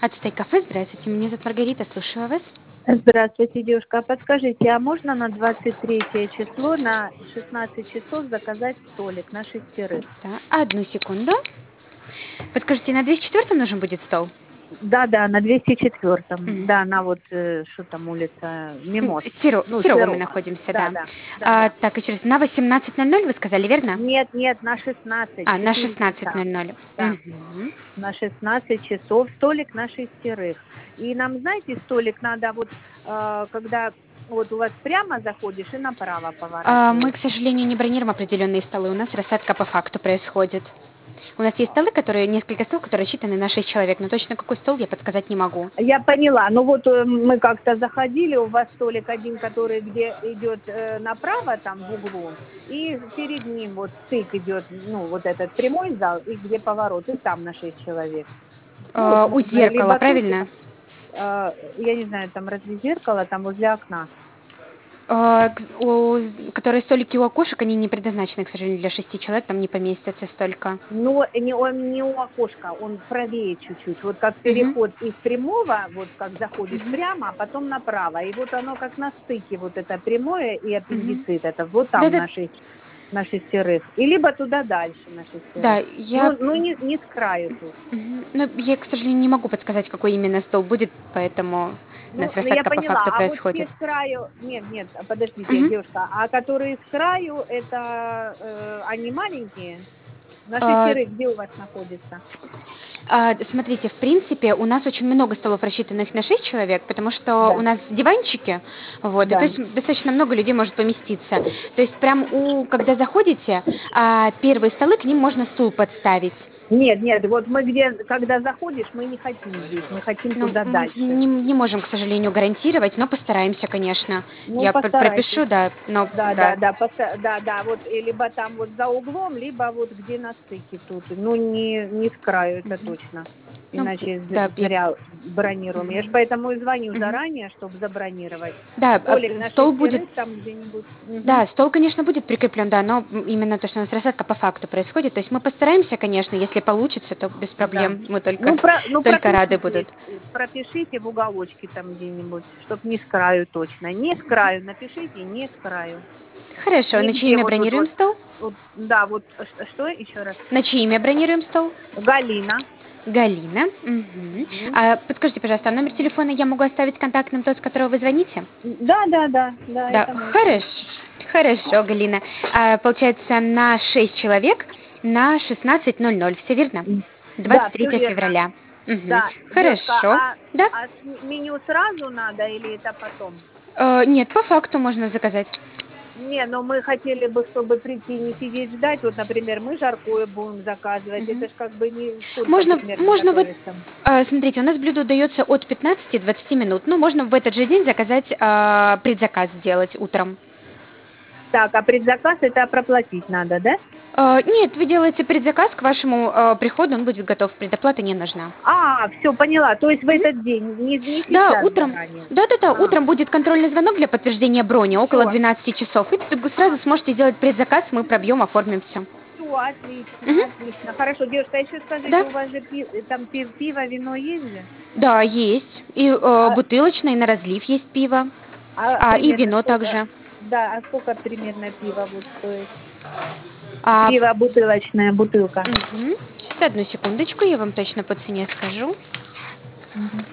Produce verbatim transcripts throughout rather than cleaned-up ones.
Отстой кафе, здравствуйте, меня зовут Маргарита, слушаю вас. Здравствуйте, девушка. А подскажите, а можно на двадцать третье число на шестнадцать часов заказать столик на шестерых? Да, одну секунду. Подскажите, на двести четвёртом нужен будет стол? Да, да, на двести четвёртом. М, Да, на вот, э, что там улица, м, Мимоз. Серо- Ну, Серова мы Серова. находимся, Да, да. да, да, А, да. так, еще раз, на восемнадцать ноль ноль вы сказали, верно? Нет, нет, на шестнадцать, А, на четыре шестнадцать часа. ноль ноль. Да, Мгм. на шестнадцать часов столик на шестерых. И нам, знаете, столик надо вот, э, когда вот у вас прямо заходишь и направо А, мы, поворачиваешь. к сожалению, не бронируем определенные столы, у нас рассадка по факту происходит. У нас есть столы, которые, несколько столов, которые рассчитаны на шесть человек, но точно какой стол я подсказать не могу. Я поняла. Ну вот э, мы как-то заходили, у вас столик один, который где идет э, направо, там в углу, и перед ним вот стык идет, ну вот этот прямой зал, и где поворот, и там на шесть человек. Ну вот А, у можно зеркала, либо тут, правильно? либо, э, я не знаю, там разве зеркало, там возле окна. А, к- у- которые столики у окошек, они не предназначены, к сожалению, для шести человек, там не поместится столько. Но не, он не у окошка, он правее чуть-чуть. Вот как Мгм, переход из прямого, вот как заходишь мгм, прямо, а потом направо. И вот оно как на стыке, вот это прямое и мгм. аппендицит, это вот там Да-да, на шесть, на шестерых. И либо туда дальше на да, шестерых. я, Ну, ну не, не с краю тут. мгм. Ну, я, к сожалению, не могу подсказать, какой именно стол будет, поэтому у нас Ну, ну, я рассадка по поняла. факту А вот те происходит. с краю, нет, нет, а подождите, Мгм. девушка, а которые с краю, это э, они маленькие? На А, шестерых где у вас находится? а, смотрите, в принципе, у нас очень много столов, рассчитанных на шесть человек, потому что у Да, нас диванчики, вот, и то да. есть достаточно много людей может поместиться. То есть прям у, когда заходите, а, первые столы, к ним можно стул подставить. Нет, нет, вот мы где, когда заходишь, мы не хотим здесь, мы хотим Ну, туда мы дальше. не, не можем, к сожалению, гарантировать, но постараемся, конечно. Ну, Я пр- постарайтесь. пропишу, да, но Да, да, да. да, поста- да, да, вот и либо там вот за углом, либо вот где на стыке тут. Ну, не, не с краю, это Мгм. точно. Ну, Иначе да, з- я- зря бронируем. Я же мгм. поэтому и звоню Мгм. заранее, чтобы забронировать. Да, а, Столик э, на стол будет, шестерых там где-нибудь. Мгм. да, стол, конечно, будет прикреплен, да, но м, именно то, что у нас рассадка по факту происходит. То есть мы постараемся, конечно, если получится, то без Да. проблем. Мы только, Ну, про, ну только рады будут. пропишите, э, пропишите в уголочке там где-нибудь, чтобы не с краю точно. Не с краю, напишите, не с краю. Хорошо, на чье Нигде имя вот тут бронируем вот, стол? вот, да, вот, э, ш- что еще раз? На чье имя бронируем стол? Галина. Галина. Мгм. Мгм. А, подскажите, пожалуйста, а номер телефона я могу оставить контактным тот, с которого вы звоните? Да, да, да, да, Да, это мой телефон. хорошо. Хорошо, Галина. А, получается, на шесть человек на шестнадцать ноль ноль. Все верно? Да, Двадцать все третьего верно. февраля. Мгм. Да, девушка, Хорошо. а, Да? а с- меню сразу надо или это потом? Э, нет, по факту можно заказать. Не, но мы хотели бы, чтобы прийти, не сидеть ждать. Вот, например, мы жаркое будем заказывать. Это Мгм. ж как бы не сколько Можно, примерно можно вот, готовится. э, смотрите, у нас блюдо дается от пятнадцати двадцати минут. Ну, можно в этот же день заказать, а, предзаказ сделать утром. Так, а предзаказ это проплатить надо, да? Э, нет, вы делаете предзаказ, к вашему э, приходу он будет готов, предоплата не нужна. А, все, поняла. То есть в Мгм. этот день, не, не Да, сейчас утром, заранее. да-да-да, А, утром будет контрольный звонок для подтверждения брони около все. двенадцати часов. И т- сразу А, сможете сделать предзаказ, мы пробьем, оформим все. все, отлично, отлично. Хорошо, девушка, еще скажите, Да, у вас же пи- там пи- пиво, вино есть же? да, есть. И э, А, бутылочное, и на разлив есть пиво. а А, и примерно вино сколько? также. Да, а сколько примерно пива вот стоит? А, Пиво бутылочная, бутылка. мгм. Сейчас, одну секундочку, я вам точно по цене скажу. Мгм.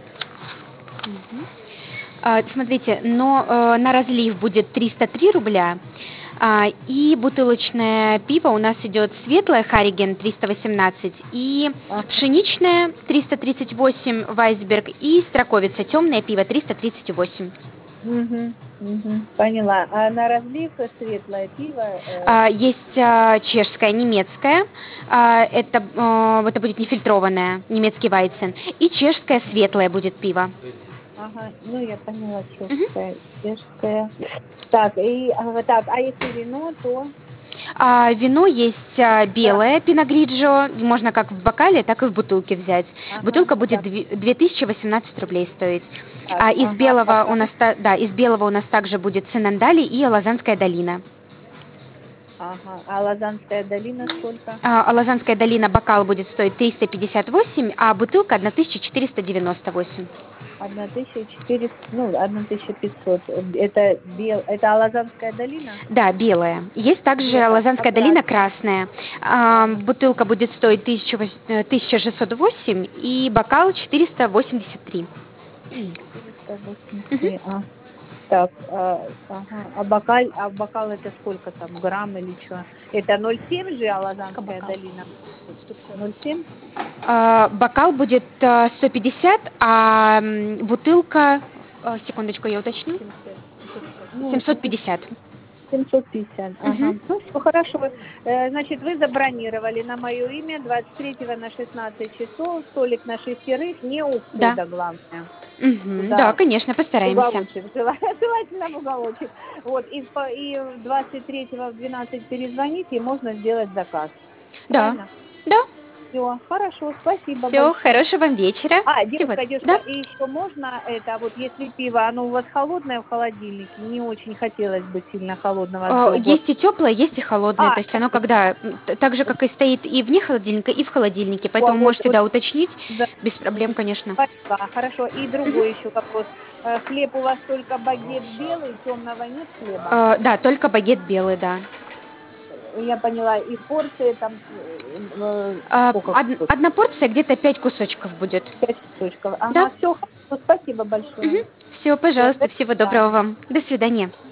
А, смотрите, но э, на разлив будет триста три рубля, а, и бутылочное пиво у нас идет светлое Хариген триста восемнадцать и Ага. пшеничное триста тридцать восемь Вайсберг и строковица темное пиво триста тридцать восемь. Мгм, мгм. Поняла. А на разлив светлое пиво? э, А, есть а, чешское, немецкое, а, это, а, это будет нефильтрованное, немецкий вайцен, и чешское светлое будет пиво. Ага, ну я поняла, Мгм. чешское, чешское. Так, и, а, так, а если вино, то... А, вино есть а, Да, белое пиногриджо, можно как в бокале, так и в бутылке взять. ага, Бутылка будет так, две- 2018 рублей стоить. так, А, из ага, белого у потом... нас та- да, из белого у нас также будет Цинандали и Лозанская долина. Ага. А Лазанская долина сколько? А, а Лазанская долина бокал будет стоить триста пятьдесят восемь, а бутылка тысяча четыреста девяносто восемь. Одна тысяча четыреста, ну, одна тысяча пятьсот. Это бел, это Лазанская долина? Да, белая. Есть также Белая, а Лазанская долина красная? красная. А, Ага. бутылка будет стоить тысяча шестьсот восемь и бокал четыреста восемьдесят три. четыреста восемьдесят Мгм. три, а. Так, а, ага. А бокал, а бокал это сколько там, грамм или что? Это ноль семь же, а Сколько Лазанская бокал? долина? ноль семь? А, бокал будет а, сто пятьдесят, а м, бутылка, а, секундочку, я уточню, семьсот. Ну, семьсот пятьдесят. семьсот пятьдесят, Мгм. ага. Ну, все хорошо. Э, Значит, вы забронировали на мое имя двадцать третьего на шестнадцать часов, столик на шестерых, не у Да. входа, главное. Мгм. Да, Туда конечно, в постараемся. уголочек, жела- желательно в уголочек. Вот, и, в по- и двадцать третьего в двенадцать перезвоните, и можно сделать заказ. Да. Правильно? Да. Все, хорошо, спасибо Все, большое. хорошего вам вечера. А, Всего. девушка, девушка, Да. и еще можно это, вот если пиво, оно у вас холодное в холодильнике, не очень хотелось бы сильно холодного А, другого. есть и теплое, есть и холодное. То А, есть оно когда м, т- так же, как и стоит и вне холодильника, и в холодильнике. вот, Поэтому вот, можете, вот, да, уточнить. да. Без проблем, конечно. Спасибо, хорошо. И Мгм. другой еще вопрос. Э, Хлеб у вас только багет белый, темного нет хлеба? А, да, только багет белый, да. Я поняла, и порции там э, э, А, сколько од- кусочков? одна порция где-то пять кусочков будет. Пять кусочков. Да. Ага, все, хорошо, спасибо большое. Все, Все, пожалуйста, всего доброго вам. До свидания.